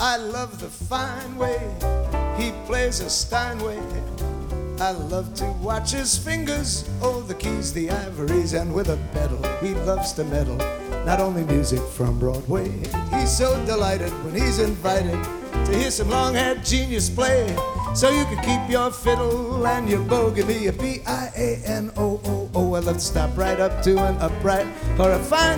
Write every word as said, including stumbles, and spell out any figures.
I love the fine way he plays a Steinway. I love to watch his fingers, oh, the keys, the ivories, and with a pedal he loves to meddle, not only music from Broadway. He's so delighted when he's invited to hear some long-haired genius play, so you can keep your fiddle and your bow. Give me a P I A N O O O. I love to stop right up to an upright or a fine